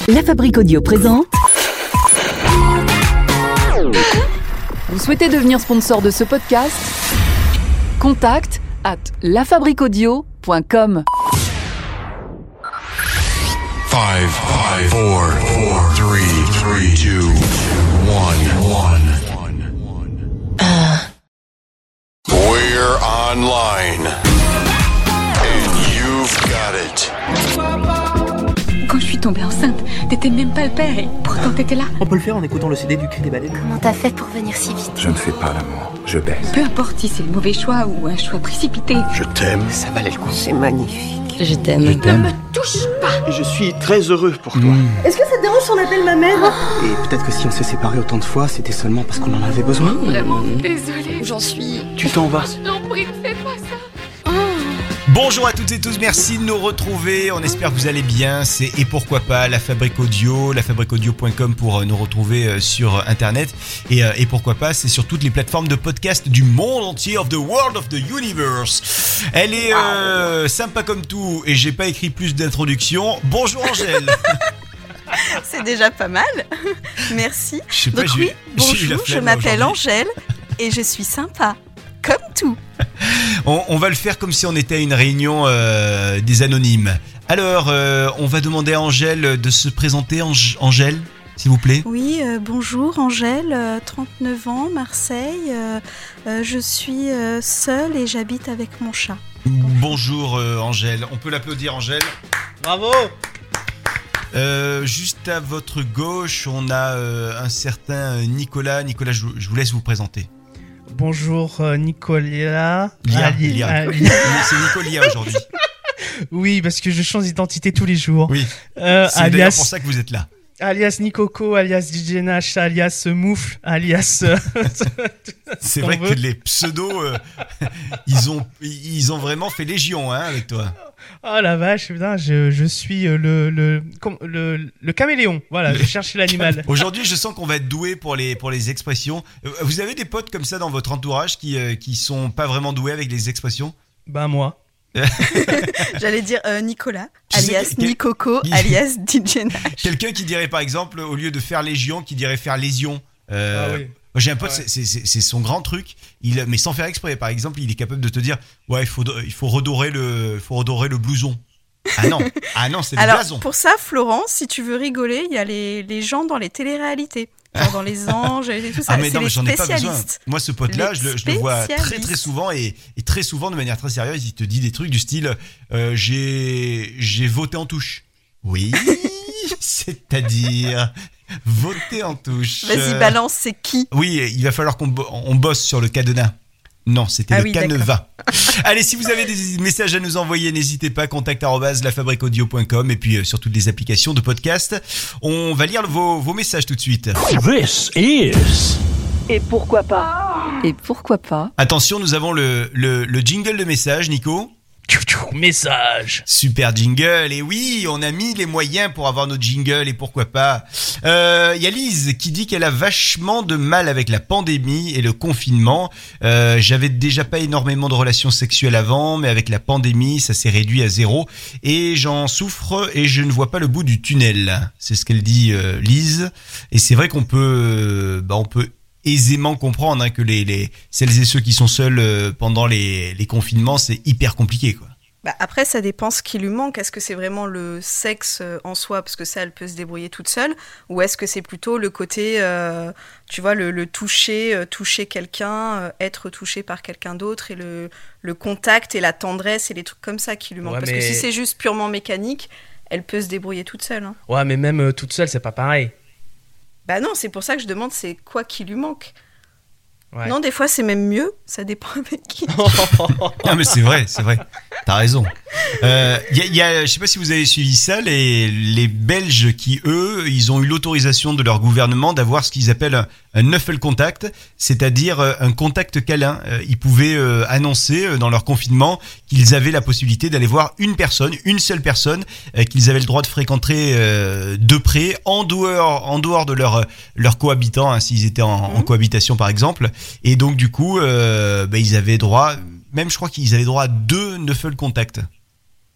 La Fabrique Audio présente. Vous souhaitez devenir sponsor de ce podcast ? Contact @lafabriqueaudio.com. 5, 4, 3, 2, 1. We're online. And you've got it. Quand je suis tombée enceinte, t'étais même pas le père et pourtant t'étais là. On peut le faire en écoutant le CD du Cri des baleines. Comment t'as fait pour venir si vite ? Je ne fais pas l'amour, je baise. Peu importe si c'est le mauvais choix ou un choix précipité. Je t'aime. Ça valait le coup. C'est magnifique. Je t'aime. Ne me touche pas. Et je suis très heureux pour toi. Est-ce que ça te dérange si on appelle ma mère ? Et peut-être que si on s'est séparés autant de fois, c'était seulement parce qu'on en avait besoin. Vraiment désolée. J'en suis... Tu t'en vas. Je t'en prie, ne fais pas ça. Bonjour à toutes et tous, merci de nous retrouver, on espère que vous allez bien, c'est Et pourquoi pas, la Fabrique Audio, lafabriqueaudio.com pour nous retrouver sur internet et pourquoi pas, c'est sur toutes les plateformes de podcast du monde entier, of the world of the universe. Elle est sympa comme tout et j'ai pas écrit plus d'introduction. Bonjour Angèle. C'est déjà pas mal, merci. Je sais pas, Donc oui, bonjour, je m'appelle Angèle et je suis sympa, comme tout. On va le faire comme si on était à une réunion des anonymes. Alors, on va demander à Angèle de se présenter. Angèle, s'il vous plaît. Oui, bonjour Angèle, 39 ans, Marseille. Je suis seule et j'habite avec mon chat. Bonjour Angèle, on peut l'applaudir Angèle. Bravo. Juste à votre gauche, on a un certain Nicolas. Nicolas, je vous laisse vous présenter. Bonjour Nicolas. Lia. C'est Nicolia aujourd'hui. Oui, parce que je change d'identité tous les jours. Oui. C'est d'ailleurs pour ça que vous êtes là. Alias Nicoco, alias DJ Nash, alias Moufle, alias. C'est vrai que les pseudos, ils ont vraiment fait légion avec toi. Oh la vache, putain, je suis le caméléon. Voilà, je cherchais l'animal. Aujourd'hui, je sens qu'on va être doué pour les expressions. Vous avez des potes comme ça dans votre entourage qui sont pas vraiment doués avec les expressions ? Bah moi. J'allais dire Nicolas, alias Nicoco, alias DJ Nash. Quelqu'un qui dirait par exemple, au lieu de faire légion, qui dirait faire lésion. Ah oui. J'ai un pote, c'est son grand truc. Mais sans faire exprès, par exemple, il est capable de te dire, ouais, il faut redorer le blouson. Ah non, c'est le blason. Alors pour ça, Florent, si tu veux rigoler, il y a les gens dans les téléréalités. Genre dans les anges et tout ça, mais c'est non, mais les j'en ai pas besoin. spécialistes. Moi, ce pote-là, je le vois très souvent et très souvent de manière très sérieuse. Il te dit des trucs du style j'ai voté en touche. Oui, c'est-à-dire voter en touche. Vas-y, balance, c'est qui ? Oui, il va falloir qu'on bosse sur le cadenas. Non, c'était le canevas. Allez, si vous avez des messages à nous envoyer, n'hésitez pas, contact@lafabriqueaudio.com et puis sur toutes les applications de podcast. On va lire vos messages tout de suite. This is... Et pourquoi pas ? Et pourquoi pas ? Attention, nous avons le jingle de message, Nico. Message. Super jingle, et oui, on a mis les moyens pour avoir notre jingle, et pourquoi pas. Y a Lise qui dit qu'elle a vachement de mal avec la pandémie et le confinement. J'avais déjà pas énormément de relations sexuelles avant, mais avec la pandémie, ça s'est réduit à 0, et j'en souffre et je ne vois pas le bout du tunnel. C'est ce qu'elle dit, Lise, et c'est vrai qu'on peut, on peut aisément comprendre que celles et ceux qui sont seuls pendant les confinements, c'est hyper compliqué, quoi. Bah après, ça dépend ce qui lui manque. Est-ce que c'est vraiment le sexe en soi, parce que ça, elle peut se débrouiller toute seule, ou est-ce que c'est plutôt le côté, tu vois, le toucher quelqu'un, être touché par quelqu'un d'autre, et le contact et la tendresse et les trucs comme ça qui lui manquent. Parce que si c'est juste purement mécanique, elle peut se débrouiller toute seule. Hein. Ouais, mais même toute seule, c'est pas pareil. Bah non, c'est pour ça que je demande c'est quoi qui lui manque. Ouais. Non, des fois c'est même mieux, ça dépend avec qui. Non mais c'est vrai, t'as raison. Y a, je sais pas si vous avez suivi ça, les Belges qui eux, ils ont eu l'autorisation de leur gouvernement d'avoir ce qu'ils appellent un knuffle contact, c'est-à-dire un contact câlin. Ils pouvaient annoncer dans leur confinement qu'ils avaient la possibilité d'aller voir une seule personne, qu'ils avaient le droit de fréquenter de près, en dehors de leur cohabitant, hein, s'ils étaient en cohabitation par exemple. Et donc du coup, ils avaient droit, même je crois qu'ils avaient droit à 2 knuffle contact.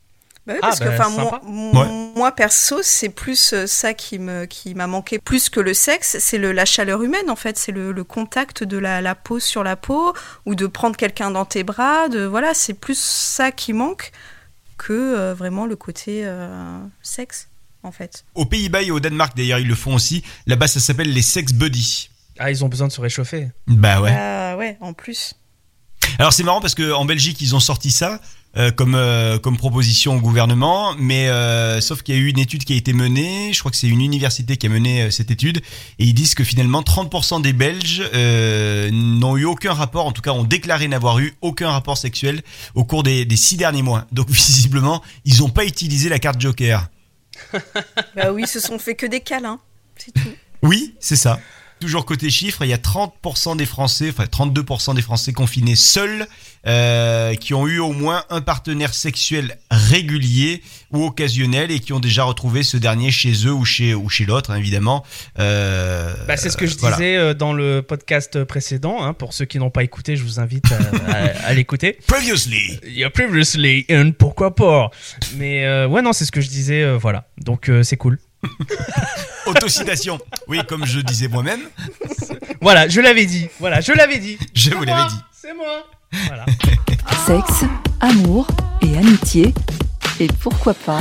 Bah oui, parce que sympa. moi perso, c'est plus ça qui m'a manqué plus que le sexe, c'est la chaleur humaine en fait, c'est le contact de la peau sur la peau ou de prendre quelqu'un dans tes bras, voilà, c'est plus ça qui manque que vraiment le côté sexe en fait. Aux Pays-Bas et au Danemark d'ailleurs ils le font aussi. Là-bas ça s'appelle les sex buddies. Ah, ils ont besoin de se réchauffer. Bah ouais. Ouais, en plus. Alors c'est marrant parce que en Belgique ils ont sorti ça comme proposition au gouvernement, mais sauf qu'il y a eu une étude qui a été menée, je crois que c'est une université qui a mené cette étude, et ils disent que finalement 30% des Belges n'ont eu aucun rapport, en tout cas ont déclaré n'avoir eu aucun rapport sexuel au cours des 6 derniers mois. Donc visiblement ils n'ont pas utilisé la carte Joker. Bah oui, ils se sont fait que des câlins, c'est tout. Oui, c'est ça. Toujours côté chiffres, il y a 30% des Français, enfin 32% des Français confinés seuls qui ont eu au moins un partenaire sexuel régulier ou occasionnel et qui ont déjà retrouvé ce dernier chez eux ou chez l'autre, hein, évidemment. C'est ce que je disais dans le podcast précédent. Hein, pour ceux qui n'ont pas écouté, je vous invite à l'écouter. Previously. Yeah, previously, and pourquoi pas. Mais ouais, non, c'est ce que je disais. Voilà, donc c'est cool. Autocitation. Oui, comme je disais moi-même. Voilà, je l'avais dit. Je vous l'avais dit. C'est moi. Voilà. Sexe, amour et amitié. Et pourquoi pas.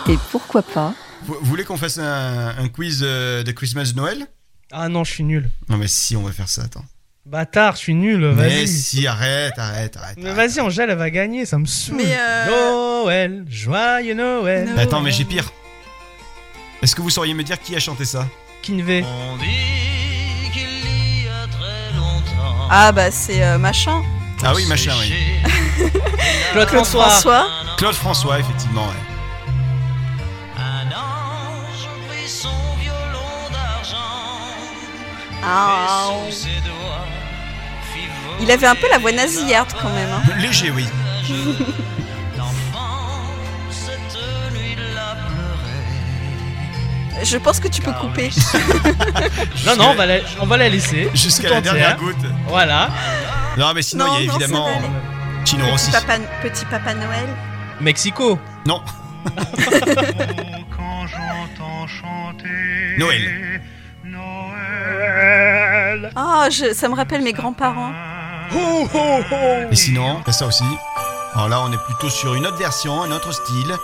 Vous voulez qu'on fasse un quiz de Christmas de Noël? Ah non, je suis nul. Non mais si, on va faire ça, attends. Bâtard, je suis nul, vas-y. Mais si, arrête. Mais vas-y, Angèle, elle va gagner, ça me saoule. Mais Noël, joyeux Noël. Attends, mais j'ai pire. Est-ce que vous sauriez me dire qui a chanté ça? Kinvey. On dit qu'il y a très longtemps. Ah bah c'est machin. Ah oui, machin, oui. Claude François. Claude François, effectivement, ouais. Un ange prit son violon d'argent. Ah. Et sous ses doigts fit voler Il avait un peu la voix nasillarde quand même. Hein. Léger, oui. L'enfant, cette nuit-là pleurait. Je pense que tu peux couper. Non, on va la laisser. Jusqu'à la dernière goutte. Voilà. Non, mais sinon, il y a évidemment Chino Rossi. Petit Papa Noël. Mexico. Non. Quand j'entends chanter Noël. Noël. Ah, ça me rappelle mes grands-parents. Et sinon, il y a ça aussi. Alors là, on est plutôt sur une autre version, un autre style.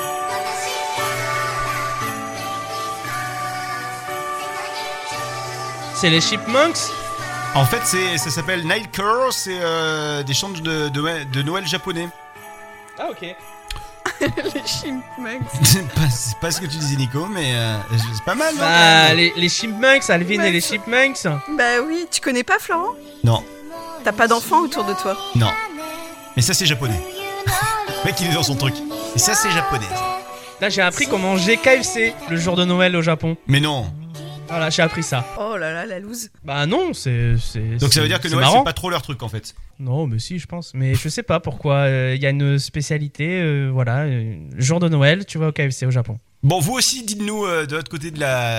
C'est les Chipmunks. En fait, ça s'appelle Night Curl, c'est des chants de Noël japonais. Ah, ok. Les Chipmunks. C'est pas ce que tu disais, Nico, mais c'est pas mal, non? Bah, les Chipmunks, Alvin et les Chipmunks. Bah oui, tu connais pas Florent? Non. T'as pas d'enfants autour de toi? Non. Mais ça, c'est japonais. Le mec, il est dans son truc. Et ça, c'est japonais. Là, j'ai appris comment manger KFC le jour de Noël au Japon. Mais non. Voilà, j'ai appris ça. Oh là là, la loose. Bah non, c'est donc ça veut dire que Noël, marrant. c'est pas trop leur truc, en fait. Non, mais si, je pense. Mais je sais pas pourquoi. Il y a une spécialité, voilà. Jour de Noël, tu vas au KFC au Japon. Bon, vous aussi, dites-nous de l'autre côté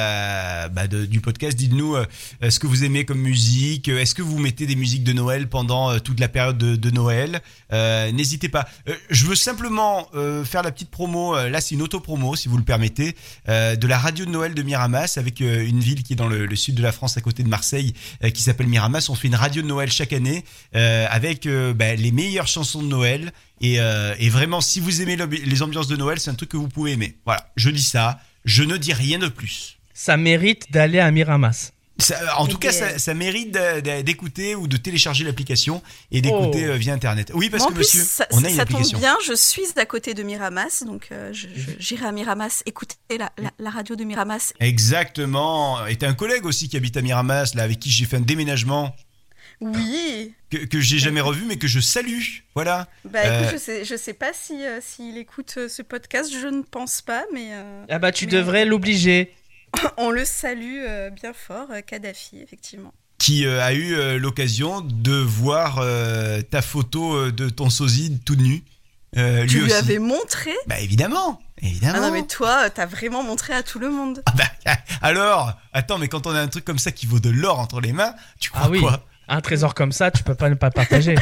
du podcast, dites-nous ce que vous aimez comme musique. Est-ce que vous mettez des musiques de Noël pendant toute la période de Noël? N'hésitez pas. Je veux simplement faire la petite promo. Là, c'est une auto-promo, si vous le permettez, de la radio de Noël de Miramas, avec une ville qui est dans le sud de la France, à côté de Marseille, qui s'appelle Miramas. On fait une radio de Noël chaque année avec les meilleures chansons de Noël. Et vraiment, si vous aimez les ambiances de Noël, c'est un truc que vous pouvez aimer. Voilà, je dis ça, je ne dis rien de plus. Ça mérite d'aller à Miramas. En tout cas, ça mérite d'écouter ou de télécharger l'application et d'écouter via Internet. Oui, parce que monsieur, on a une application. Ça tombe bien, je suis à côté de Miramas, donc j'irai à Miramas écouter la radio de Miramas. Exactement. Et t'as un collègue aussi qui habite à Miramas, là, avec qui j'ai fait un déménagement. Oui. Que j'ai jamais revu, mais que je salue. Voilà. Bah écoute, je sais pas s'il écoute ce podcast, je ne pense pas, mais. Ah bah tu devrais l'obliger. On le salue bien fort, Kadhafi, effectivement. Qui a eu l'occasion de voir ta photo de ton sosie tout nu. Tu lui avais montré? Bah évidemment. Ah non mais toi, t'as vraiment montré à tout le monde. Ah bah alors, attends, mais quand on a un truc comme ça qui vaut de l'or entre les mains, tu crois quoi? Un trésor comme ça, tu peux pas ne pas partager.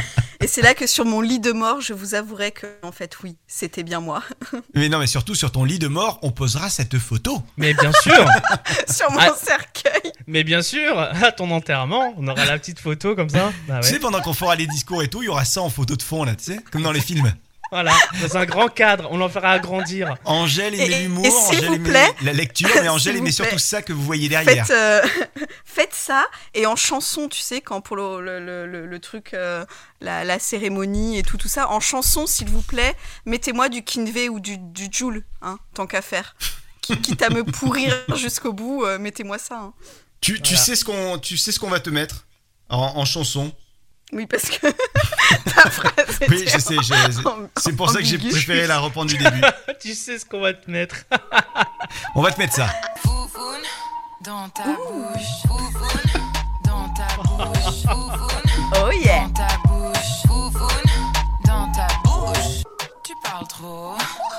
Et c'est là que sur mon lit de mort, je vous avouerai que, en fait, oui, c'était bien moi. Mais non, mais surtout sur ton lit de mort, on posera cette photo. Mais bien sûr. Sur mon cercueil. Mais bien sûr, à ton enterrement, on aura la petite photo comme ça. Bah ouais. Tu sais, pendant qu'on fera les discours et tout, il y aura ça en photo de fond, là, tu sais, comme dans les films. Voilà, dans un grand cadre, on l'en fera agrandir. Angèle aimait l'humour, s'il Angèle vous aimait plaît, la lecture, mais Angèle aimait surtout ça que vous voyez derrière. Faites ça, et en chanson, tu sais, quand pour le truc, la cérémonie et tout ça, en chanson, s'il vous plaît, mettez-moi du Kinvey ou du Jul, hein, tant qu'à faire. Quitte à me pourrir jusqu'au bout, mettez-moi ça. Hein. Tu sais ce qu'on va te mettre en chanson. Oui, parce que ta phrase était oui, je sais, c'est pour ça que j'ai préféré la reprendre du début. Tu sais ce qu'on va te mettre. On va te mettre ça. Foufoune dans ta bouche, foufoune dans ta bouche, foufoune oh yeah. dans ta bouche, foufoune dans ta bouche. Tu parles trop.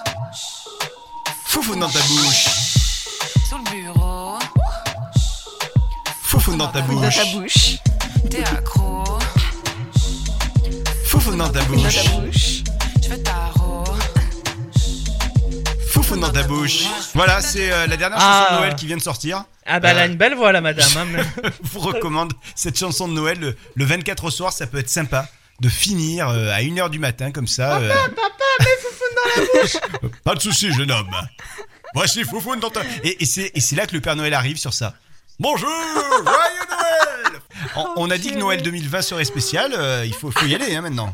Foufoune dans ta bouche. Sous le bureau. Foufoune dans ta bouche. T'es accro. Foufoune dans ta bouche. Je veux ta roue. Foufoune dans ta bouche. Voilà, c'est la dernière chanson de Noël qui vient de sortir. Ah bah elle a une belle voix, la madame. Hein. Je vous recommande cette chanson de Noël le 24 au soir, ça peut être sympa de finir à 1h du matin comme ça. Papa, mets Foufoune dans la bouche. Pas de soucis, jeune homme. Voici Foufoune dans ta... Et c'est là que le Père Noël arrive sur ça. Bonjour, joyeux Noël. On a dit que Noël 2020 serait spécial, il faut y aller hein, maintenant.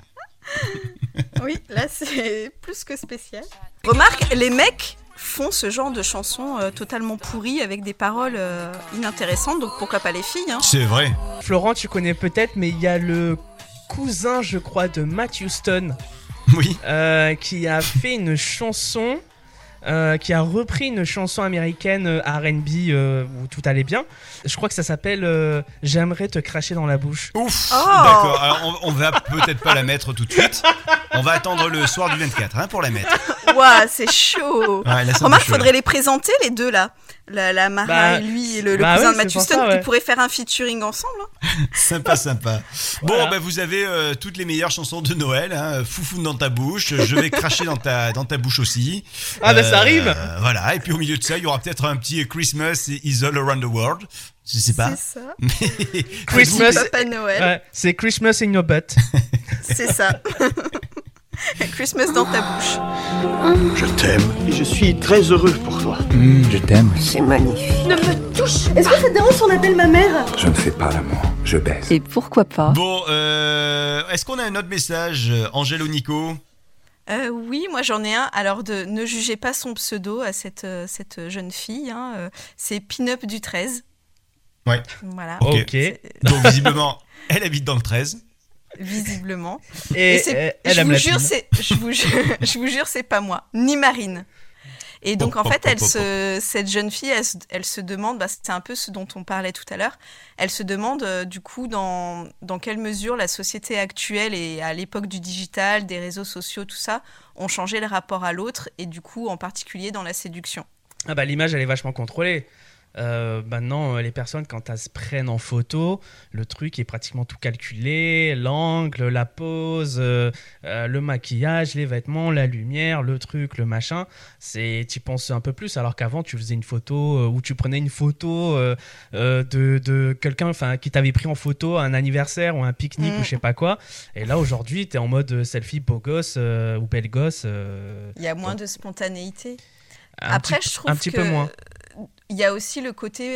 Oui, là c'est plus que spécial. Remarque, les mecs font ce genre de chansons totalement pourries avec des paroles inintéressantes, donc pourquoi pas les filles hein. C'est vrai. Florent, tu connais peut-être, mais il y a le cousin, je crois, de Matt Houston oui. Qui a fait une chanson... qui a repris une chanson américaine R&B où tout allait bien. Je crois que ça s'appelle J'aimerais te cracher dans la bouche. Ouf, d'accord. Alors on va peut-être pas la mettre tout de suite. On va attendre le soir du 24 hein, pour la mettre. Ouah, c'est chaud. Ouais, Remarque, faudrait les présenter les deux là. La Mara et lui et le cousin de Matt Houston, ils pourraient faire un featuring ensemble. Hein. Sympa. Bon, bah, vous avez toutes les meilleures chansons de Noël. Hein. Foufoune dans ta bouche, je vais cracher dans ta bouche aussi. Ah bah ça arrive. Voilà, et puis au milieu de ça, il y aura peut-être un petit Christmas is all around the world. Je sais pas. C'est ça. Mais... Christmas, Papa Noël. Ouais, c'est Christmas in your butt. C'est ça. Christmas dans ta bouche. Je t'aime. Et je suis très heureux pour toi. Je t'aime. C'est magnifique. Ne me touche. Est-ce que ça te dérange si on appelle ma mère? Je ne fais pas l'amour, je baise. Et pourquoi pas? Bon, est-ce qu'on a un autre message, Angèle ou Nico? Oui, moi j'en ai un. Alors, ne jugez pas son pseudo à cette jeune fille. Hein. C'est Pin-Up du 13. Ouais. Voilà. Ok. Donc visiblement, elle habite dans le 13. Visiblement. Et elle aime la pine. Je vous jure, c'est pas moi, ni Marine. Et donc en fait, cette jeune fille, elle se demande, bah, c'est un peu ce dont on parlait tout à l'heure. Elle se demande du coup dans quelle mesure la société actuelle et à l'époque du digital, des réseaux sociaux, tout ça, ont changé le rapport à l'autre et du coup en particulier dans la séduction. Ah bah l'image elle est vachement contrôlée. Maintenant, les personnes, quand elles se prennent en photo, le truc est pratiquement tout calculé, l'angle, la pose, le maquillage, les vêtements, la lumière, le truc, le machin. Tu penses un peu plus, alors qu'avant, tu faisais une photo ou tu prenais une photo de quelqu'un qui t'avait pris en photo à un anniversaire ou un pique-nique ou je sais pas quoi. Et là, aujourd'hui, t'es en mode selfie beau gosse ou belle gosse. Il y a moins de spontanéité. Après, je trouve un petit peu moins. Il y a aussi le côté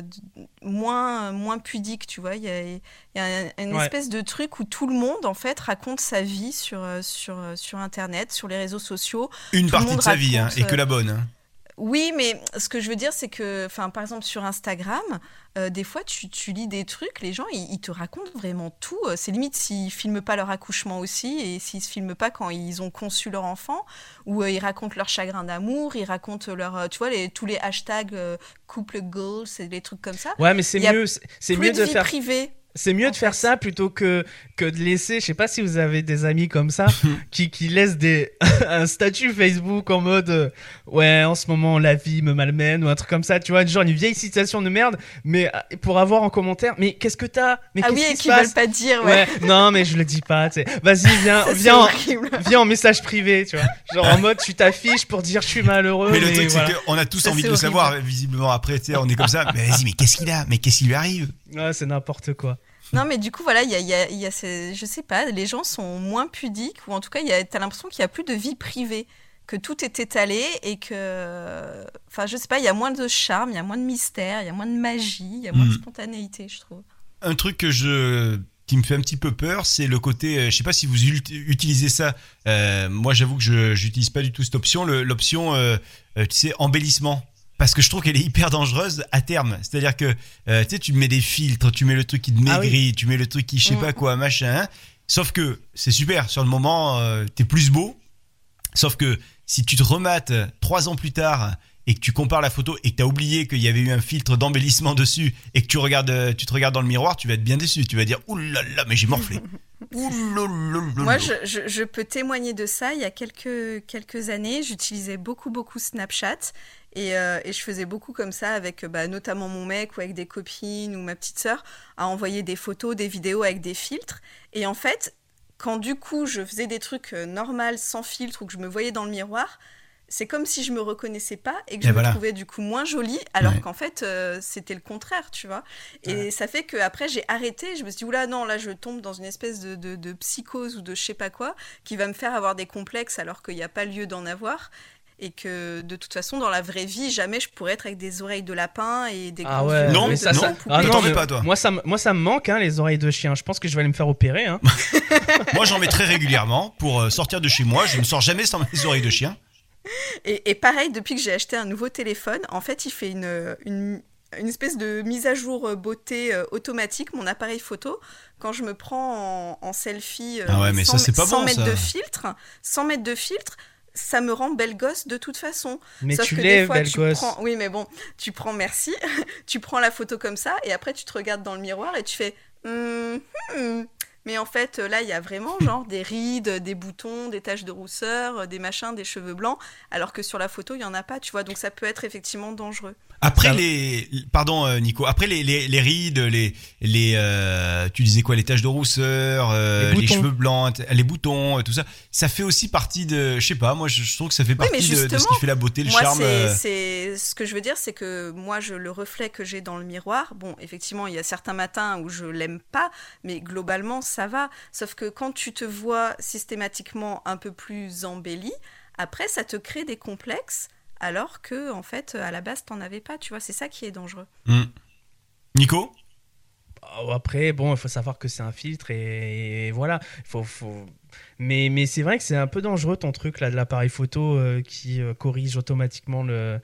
moins pudique, tu vois. Il y a une espèce de truc où tout le monde, en fait, raconte sa vie sur Internet, sur les réseaux sociaux. Une partie de sa vie, hein, et que la bonne. Hein. Oui, mais ce que je veux dire, c'est que, par exemple, sur Instagram, des fois, tu lis des trucs, les gens, ils te racontent vraiment tout. C'est limite s'ils filment pas leur accouchement aussi, et s'ils se filment pas quand ils ont conçu leur enfant, ou ils racontent leur chagrin d'amour, ils racontent leur, tu vois, tous les hashtags couple goals, c'est des trucs comme ça. Ouais, mais c'est mieux de vie faire privée. C'est mieux de faire ça plutôt que de laisser, je sais pas si vous avez des amis comme ça, qui laissent un statut Facebook en mode ouais, en ce moment la vie me malmène ou un truc comme ça, tu vois, genre une vieille situation de merde, mais pour avoir en commentaire, mais qu'est-ce que t'as, mais ah qu'est-ce oui, qui se qui passe veulent pas dire, ouais. Non, mais je le dis pas, tu sais. Vas-y, viens en message privé, tu vois. Genre en mode tu t'affiches pour dire je suis malheureux. Mais le truc, c'est qu'on a tous envie de le savoir, visiblement. Après, tu sais, on est comme ça. Mais vas-y, mais qu'est-ce qu'il a? Mais qu'est-ce qui lui arrive? Ouais, c'est n'importe quoi. Non, mais du coup, voilà, il y a je sais pas, les gens sont moins pudiques, ou en tout cas, t'as l'impression qu'il y a plus de vie privée, que tout est étalé et que, enfin, je sais pas, il y a moins de charme, il y a moins de mystère, il y a moins de magie, il y a moins de spontanéité, je trouve. Un truc qui me fait un petit peu peur, c'est le côté, je sais pas si vous utilisez ça. Moi, j'avoue que j'utilise pas du tout cette option, l'option, tu sais, embellissement. Parce que je trouve qu'elle est hyper dangereuse à terme. C'est-à-dire que tu sais, tu mets des filtres, tu mets le truc qui te maigrit, tu mets le truc qui je sais pas quoi, machin. Hein. Sauf que c'est super, sur le moment, t'es plus beau. Sauf que si tu te remates 3 ans plus tard et que tu compares la photo et que t'as oublié qu'il y avait eu un filtre d'embellissement dessus et que tu te regardes dans le miroir, tu vas être bien déçu. Tu vas dire « Ouh là là, mais j'ai morflé ». Moi, je peux témoigner de ça. Il y a quelques années, j'utilisais beaucoup Snapchat. Et je faisais beaucoup comme ça avec notamment mon mec ou avec des copines ou ma petite sœur, à envoyer des photos, des vidéos avec des filtres. Et en fait, quand du coup je faisais des trucs normaux, sans filtre, ou que je me voyais dans le miroir, c'est comme si je me reconnaissais pas et que je me trouvais du coup moins jolie, alors qu'en fait c'était le contraire, tu vois. Et ça fait qu'après j'ai arrêté, je me suis dit oula non, là je tombe dans une espèce de psychose ou de je sais pas quoi qui va me faire avoir des complexes alors qu'il n'y a pas lieu d'en avoir. Et que de toute façon dans la vraie vie jamais je pourrais être avec des oreilles de lapin et des grands yeux non, t'en mets pas toi. Moi ça me manque hein, les oreilles de chien. Je pense que je vais aller me faire opérer hein. Moi j'en mets très régulièrement pour sortir de chez moi. Je ne sors jamais sans mes oreilles de chien. Et pareil, depuis que j'ai acheté un nouveau téléphone, en fait il fait une espèce de mise à jour beauté automatique, mon appareil photo, quand je me prends en selfie sans mettre de filtre, ça me rend belle gosse de toute façon. Mais sauf tu que l'es, des fois, belle gosse. Oui, mais bon, tu prends merci, tu prends la photo comme ça, et après tu te regardes dans le miroir et tu fais Mais en fait, là, il y a vraiment genre des rides, des boutons, des taches de rousseur, des machins, des cheveux blancs, alors que sur la photo, il n'y en a pas, tu vois. Donc ça peut être effectivement dangereux. Après pardon Nico, après les rides, tu disais quoi, les taches de rousseur, les cheveux blancs, les boutons, tout ça, ça fait aussi partie de, je sais pas, moi je trouve que ça fait partie de ce qui fait la beauté, le charme. C'est ce que je veux dire, c'est que moi le reflet que j'ai dans le miroir, bon, effectivement, il y a certains matins où je l'aime pas, mais globalement ça va. Sauf que quand tu te vois systématiquement un peu plus embellie, après ça te crée des complexes. Alors que, en fait, à la base, t'en avais pas, tu vois, c'est ça qui est dangereux. Nico ? Après, bon, il faut savoir que c'est un filtre et voilà. Mais c'est vrai que c'est un peu dangereux ton truc là de l'appareil photo qui corrige automatiquement le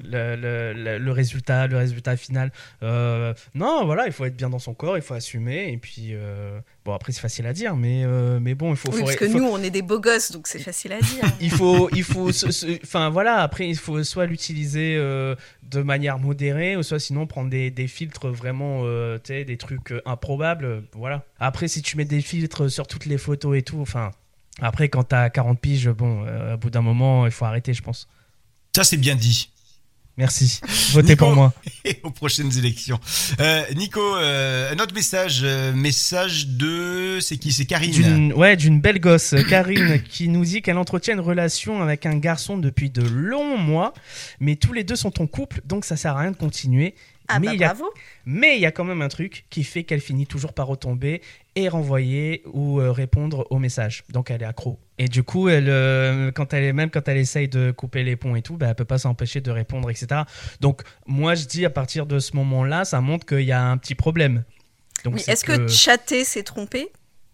résultat final. Non, voilà, il faut être bien dans son corps, il faut assumer et puis bon après c'est facile à dire, mais bon il faut. Oui, parce que nous on est des beaux gosses donc c'est facile à dire. il faut enfin voilà, après il faut soit l'utiliser de manière modérée ou soit sinon prendre des filtres vraiment tu sais, des trucs improbables, voilà. Après si tu mets des filtres sur toutes les photos et tout, enfin après quand t'as 40 piges, bon au bout d'un moment il faut arrêter, je pense. Ça c'est bien dit. Merci. Votez pour moi. Et aux prochaines élections. Nico, un autre message de... C'est qui ? C'est Karine. D'une belle gosse. Karine qui nous dit qu'elle entretient une relation avec un garçon depuis de longs mois, mais tous les deux sont en couple, donc ça sert à rien de continuer. Ah mais bravo. Mais il y a quand même un truc qui fait qu'elle finit toujours par retomber et renvoyer ou répondre aux messages. Donc elle est accro. Et du coup, quand elle essaye de couper les ponts et tout, elle peut pas s'empêcher de répondre, etc. Donc moi je dis à partir de ce moment-là, ça montre qu'il y a un petit problème. Donc, oui, est-ce que chatter c'est tromper ?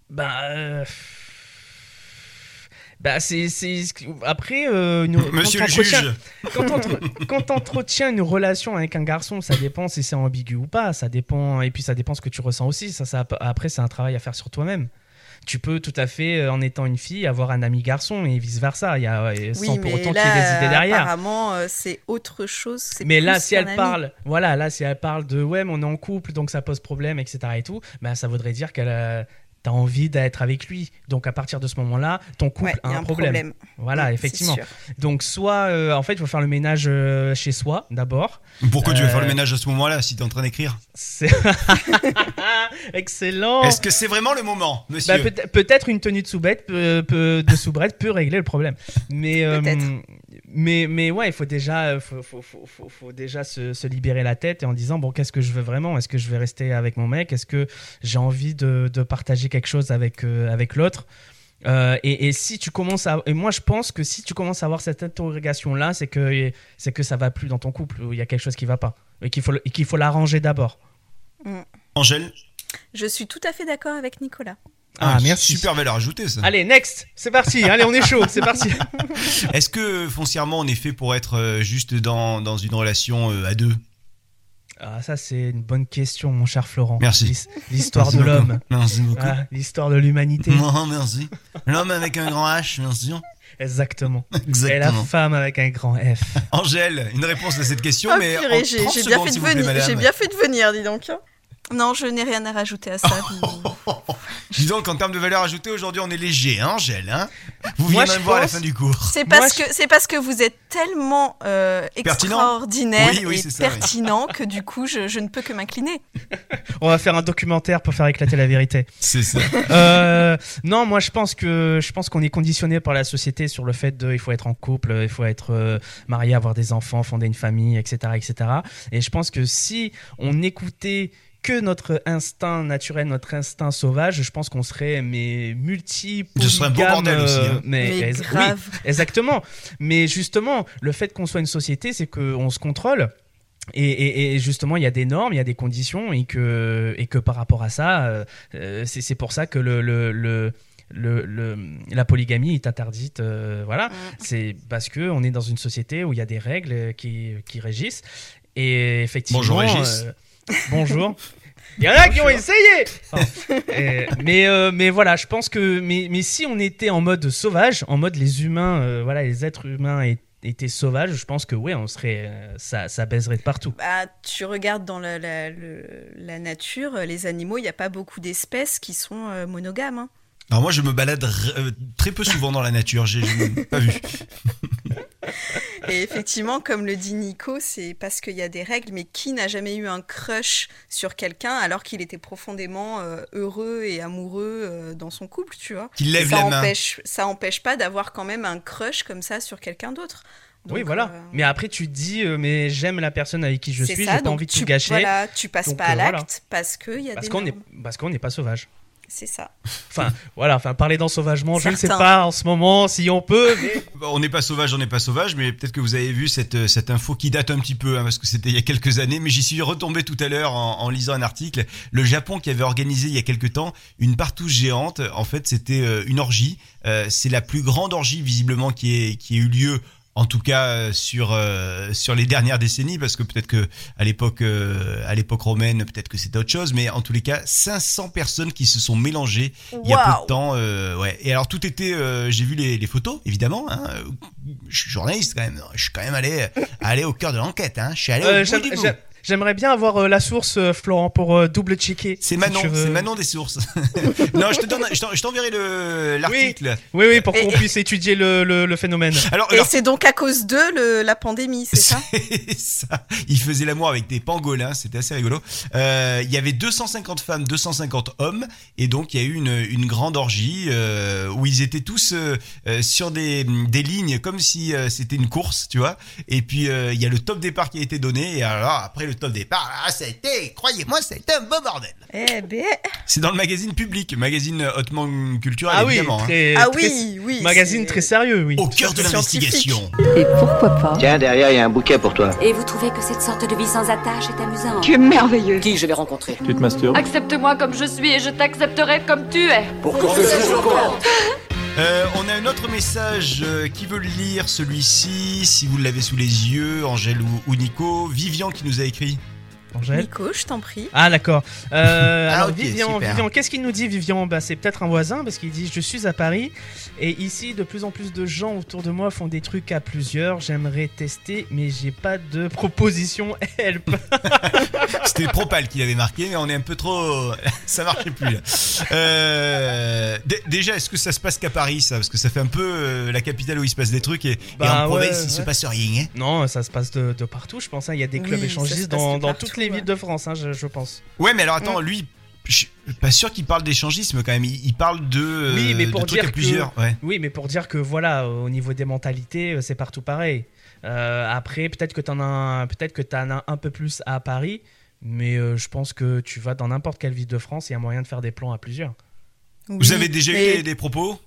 C'est après Monsieur le juge. Quand t'entretiens une relation avec un garçon, ça dépend si c'est ambigu ou pas, ça dépend, et puis ça dépend ce que tu ressens aussi, ça après c'est un travail à faire sur toi-même. tu peux tout à fait, en étant une fille, avoir un ami garçon et vice-versa. Sans pour autant qu'il y ait des idées derrière. Apparemment, c'est autre chose. Mais là, si elle parle, là, si elle parle de ouais, mais on est en couple, donc ça pose problème, etc. et tout, ben, ça voudrait dire qu'elle t'as envie d'être avec lui. Donc, à partir de ce moment-là, ton couple a un problème. Voilà, effectivement. Donc, soit, en fait, il faut faire le ménage chez soi, d'abord. Pourquoi tu veux faire le ménage à ce moment-là, si tu es en train d'écrire ? Excellent. Est-ce que c'est vraiment le moment, monsieur ? Peut-être une tenue de soubrette peut régler le problème. Mais ouais, il faut déjà, faut déjà se libérer la tête et en disant bon, qu'est-ce que je veux vraiment ? Est-ce que je vais rester avec mon mec ? Est-ce que j'ai envie de partager quelque chose avec l'autre ? Et si tu commences et moi je pense que si tu commences à avoir cette interrogation là, c'est que ça va plus dans ton couple, ou il y a quelque chose qui va pas et qu'il faut l'arranger d'abord. Angèle ? Je suis tout à fait d'accord avec Nicolas. Ah, merci. Super valeur ajoutée, ça. Allez, next, c'est parti. Allez, on est chaud, c'est parti. Est-ce que foncièrement on est fait pour être juste dans une relation à deux ? Ah, ça c'est une bonne question, mon cher Florent. Merci. L'histoire merci de l'homme. Merci beaucoup. Ah, l'histoire de l'humanité. Non, merci. L'homme avec un grand H, merci. Exactement. Et la femme avec un grand F. Angèle, une réponse à cette question, mais purée, en 30 secondes, s'il vous plaît, madame. J'ai bien fait de venir, dis donc. Non, je n'ai rien à rajouter à ça. Dis donc, en termes de valeur ajoutée, aujourd'hui, on est léger, hein, Angèle, hein ? Vous viendrez me voir à la fin du cours. C'est parce que vous êtes tellement extraordinaire et pertinent que du coup, je ne peux que m'incliner. On va faire un documentaire pour faire éclater la vérité. C'est ça. Non, moi, je pense qu'on est conditionné par la société sur le fait il faut être en couple, il faut être marié, avoir des enfants, fonder une famille, etc., etc. Et je pense que si on écoutait que notre instinct naturel, notre instinct sauvage, je pense qu'on serait multi-polygame. Ce serait un beau bordel aussi. Hein. Mais grave. Oui, exactement. Mais justement, le fait qu'on soit une société, c'est qu'on se contrôle. Et justement, il y a des normes, il y a des conditions, et que par rapport à ça, c'est pour ça que la polygamie est interdite. Voilà. C'est parce qu'on est dans une société où il y a des règles qui régissent. Et effectivement. Bonjour Régis. Bonjour. Il y en a qui ont essayé. Mais voilà, je pense que mais si on était en mode sauvage, en mode les humains, les êtres humains étaient sauvages, je pense que on serait ça baiserait de partout. Bah, tu regardes dans la nature, les animaux, il n'y a pas beaucoup d'espèces qui sont monogames. Hein. Alors moi, je me balade très peu souvent dans la nature, j'ai pas vu. Et effectivement, comme le dit Nico, c'est parce qu'il y a des règles, mais qui n'a jamais eu un crush sur quelqu'un alors qu'il était profondément heureux et amoureux dans son couple, tu vois ? Qu'il lève la main. Ça empêche pas d'avoir quand même un crush comme ça sur quelqu'un d'autre. Donc, oui, voilà. Mais après, tu te dis, mais j'aime la personne avec qui je suis, j'ai pas envie de tout gâcher. Voilà, tu passes pas à l'acte parce qu'il y a des normes. Parce qu'on n'est pas sauvage. C'est ça. Enfin, parler d'ensauvagement, je ne sais pas en ce moment si on peut. Mais... On n'est pas sauvage, mais peut-être que vous avez vu cette info qui date un petit peu, hein, parce que c'était il y a quelques années, mais j'y suis retombé tout à l'heure en lisant un article. Le Japon qui avait organisé il y a quelques temps une partouche géante, en fait c'était une orgie. C'est la plus grande orgie visiblement qui ait eu lieu. En tout cas sur les dernières décennies, parce que peut-être que à l'époque romaine, peut-être que c'était autre chose, mais en tous les cas 500 personnes qui se sont mélangées il y a peu de temps. Et alors tout était, j'ai vu les photos évidemment. Hein, je suis journaliste quand même, je suis quand même allé au cœur de l'enquête. Hein, je suis allé au bout du bout. J'aimerais bien avoir la source, Florent, pour double-checker. C'est Manon, c'est Manon des sources. Non, je t'enverrai l'article. Oui, pour qu'on puisse étudier le phénomène. Alors, c'est donc à cause de la pandémie, c'est ça ? C'est ça. Ils faisaient l'amour avec des pangolins, c'était assez rigolo. Il y avait 250 femmes, 250 hommes, et donc il y a eu une grande orgie où ils étaient tous sur des lignes comme si c'était une course, tu vois. Et puis il y a le top départ qui a été donné, et alors après le top départ, croyez-moi, ça a été un beau bordel. Eh ben. C'est dans le magazine Public, magazine hautement culturel, ah évidemment. Oui, magazine très sérieux, oui. Au cœur de l'investigation. Et pourquoi pas ? Tiens, derrière, il y a un bouquet pour toi. Et vous trouvez que cette sorte de vie sans attache est amusante ? Tu es merveilleux. Qui je vais rencontrer ? Tu te masturbes ? Accepte-moi comme je suis et je t'accepterai comme tu es. Pour que je compte. On a un autre message qui veut le lire, celui-ci, si vous l'avez sous les yeux, Angèle ou Nico. Vivian qui nous a écrit. Angèle. Nico, je t'en prie. Ah d'accord. Alors ok, Vivian, super. qu'est-ce qu'il nous dit Vivian ? C'est peut-être un voisin parce qu'il dit je suis à Paris et ici de plus en plus de gens autour de moi font des trucs à plusieurs. J'aimerais tester mais j'ai pas de proposition help. C'était Propal qui l'avait marqué, mais on est un peu trop... ça marchait plus là. Déjà, est-ce que ça se passe qu'à Paris, ça ? Parce que ça fait un peu la capitale où il se passe des trucs et en province il se passe rien. Hein. Non, ça se passe de partout, je pense. Il y a des clubs échangistes dans toutes les villes de France, je pense. Ouais, mais alors attends, lui, je suis pas sûr qu'il parle d'échangisme quand même. Il parle de, oui, mais pour de trucs dire à plusieurs. Ouais. Oui, mais pour dire que voilà, au niveau des mentalités, c'est partout pareil. Après, peut-être que t'en as un peu plus à Paris, mais je pense que tu vas dans n'importe quelle ville de France, il y a moyen de faire des plans à plusieurs. Oui, Vous avez déjà eu des propositions ?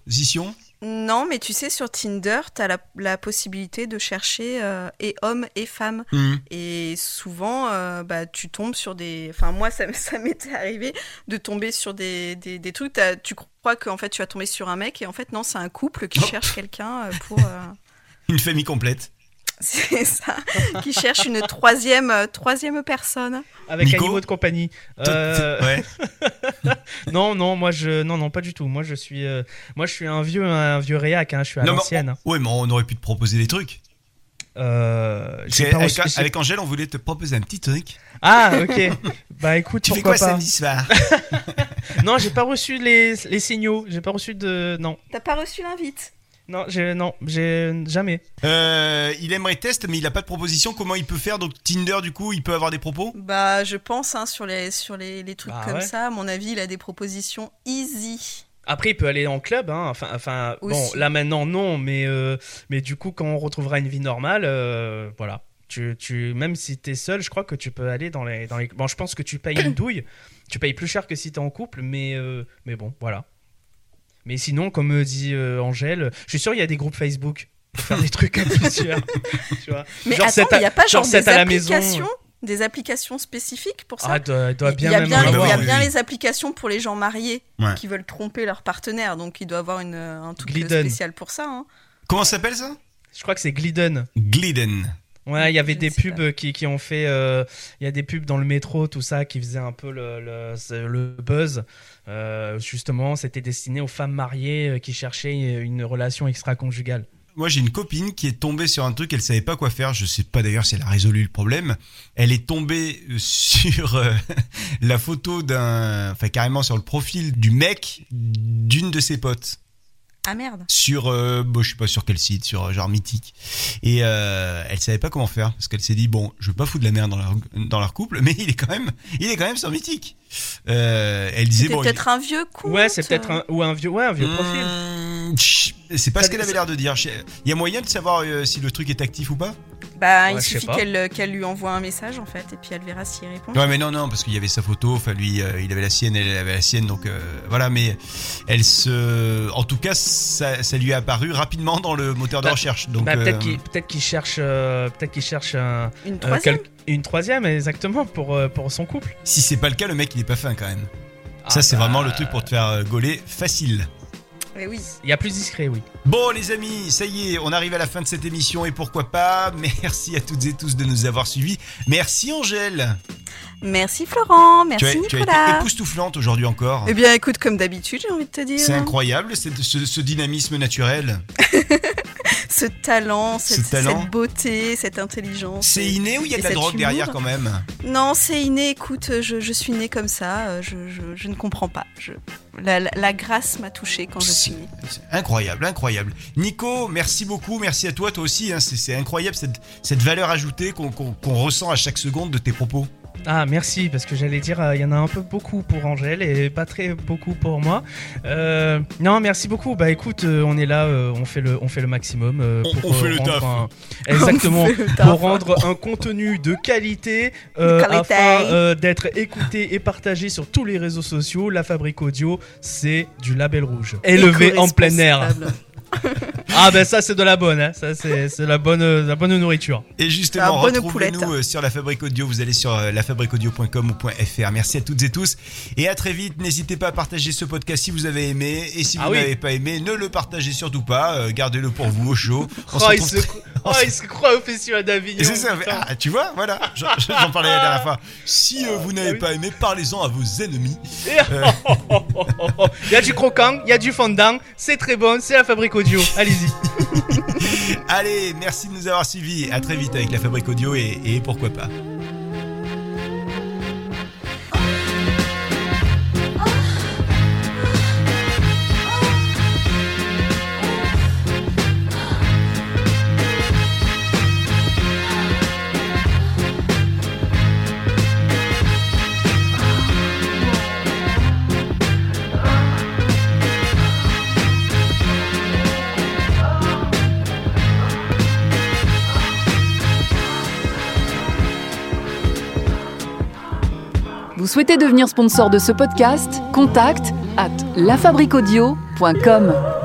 Non, mais tu sais, sur Tinder, t'as la possibilité de chercher et hommes et femmes. Et souvent, tu tombes sur des... Enfin, moi, ça m'était arrivé de tomber sur des trucs. Tu crois qu'en fait, tu vas tomber sur un mec et en fait, non, c'est un couple qui cherche quelqu'un pour... Une famille complète. C'est ça, qui cherche une troisième personne. Avec Nico, un niveau de compagnie. Ouais. Non, moi non, pas du tout. Moi je suis un vieux réac, hein, je suis à l'ancienne. Ouais, mais on aurait pu te proposer des trucs. Avec Angèle, on voulait te proposer un petit truc. Ah, ok. Bah écoute, tu fais pourquoi quoi pas. samedi soir? Non, j'ai pas reçu les signaux. J'ai pas reçu de. Non. T'as pas reçu l'invite? Non, j'ai jamais. Il aimerait test, mais il a pas de proposition. Comment il peut faire? Donc Tinder, du coup, il peut avoir des propos? Bah, je pense sur les trucs comme ouais. ça. À mon avis, il a des propositions easy. Après, il peut aller en club, hein. Enfin, bon, là maintenant non, mais du coup, quand on retrouvera une vie normale, voilà. Même si t'es seul, je crois que tu peux aller dans les. Bon, je pense que tu payes une douille. Tu payes plus cher que si t'es en couple, mais bon, voilà. Mais sinon, comme dit Angèle, je suis sûr il y a des groupes Facebook pour faire des trucs à plusieurs. Tu vois. Mais genre attends, il n'y a pas genre des à la maison. Des applications spécifiques pour ça? Ah, doit bien il y a même bien, avoir, il y a oui. bien les applications pour les gens mariés ouais. qui veulent tromper leur partenaire, donc il doit avoir un truc Glidden. spécial pour ça. Hein. Comment ça s'appelle ça? Je crois que c'est Glidden. Glidden. Ouais, il y avait des pubs qui ont fait. Il y a des pubs dans le métro, tout ça, qui faisaient un peu le buzz. Justement, c'était destiné aux femmes mariées qui cherchaient une relation extra-conjugale. Moi, j'ai une copine qui est tombée sur un truc, elle savait pas quoi faire. Je sais pas d'ailleurs si elle a résolu le problème. Elle est tombée sur la photo enfin carrément sur le profil du mec d'une de ses potes. Ah merde. Sur, je sais pas sur quel site, sur genre Mythique. Et elle savait pas comment faire parce qu'elle s'est dit bon, je veux pas foutre de la merde dans leur couple, mais il est quand même sur Mythique. Elle disait c'était peut-être un vieux compte. Ouais, c'est peut-être un vieux profil. C'est pas ce qu'elle avait l'air de dire. Il y a moyen de savoir si le truc est actif ou pas? Bah, il suffit qu'elle lui envoie un message en fait, et puis elle verra s'il répond. Ouais, mais non, parce qu'il y avait sa photo. Enfin, lui, il avait la sienne, elle avait la sienne, donc voilà. Mais en tout cas, ça lui est apparu rapidement dans le moteur de recherche. Donc peut-être qu'il cherche une troisième, exactement pour son couple. Si c'est pas le cas, le mec il est pas fin quand même. Ça c'est vraiment le truc pour te faire gauler facile. Mais oui. Il y a plus discret, oui. Bon les amis, ça y est, on arrive à la fin de cette émission et pourquoi pas. Merci à toutes et tous de nous avoir suivis. Merci Angèle. Merci Florent, merci Nicolas. Tu as été époustouflante aujourd'hui encore. Eh bien écoute, comme d'habitude j'ai envie de te dire. C'est incroyable ce dynamisme naturel. Ce talent, cette beauté, cette intelligence. C'est inné ou il y a de la drogue derrière quand même? Non, c'est inné, écoute, je suis née comme ça, je ne comprends pas. La grâce m'a touchée quand je suis née. Incroyable. Nico, merci beaucoup, merci à toi aussi. Hein, c'est incroyable cette valeur ajoutée qu'on ressent à chaque seconde de tes propos. Ah merci, parce que j'allais dire il y en a un peu beaucoup pour Angèle et pas très beaucoup pour moi. Non, merci beaucoup. Bah écoute, on est là, on fait le maximum pour on fait le taf. Exactement, pour rendre un contenu de qualité, afin d'être écouté et partagé sur tous les réseaux sociaux. La Fabrique Audio, c'est du label rouge. Élevé en plein air. Ah ben ça c'est de la bonne, hein. Ça c'est la bonne nourriture. Et justement, retrouvez-nous sur La Fabrique Audio. Vous allez sur lafabriqueaudio.com ou .fr. Merci à toutes et tous et à très vite. N'hésitez pas à partager ce podcast si vous avez aimé, et si vous n'avez pas aimé, ne le partagez surtout pas. Gardez-le pour vous au chaud. Il se croit au festival d'Avignon. C'est ça. Ah, tu vois, voilà. J'en parlais la dernière fois. Si vous n'avez pas aimé, parlez-en à vos ennemis. Il y a du croquant, il y a du fondant. C'est très bon, c'est La Fabrique Audio. Allez-y. Allez, merci de nous avoir suivis. À très vite avec La Fabrique Audio et pourquoi pas. Vous souhaitez devenir sponsor de ce podcast ? Contact @lafabriqueaudio.com.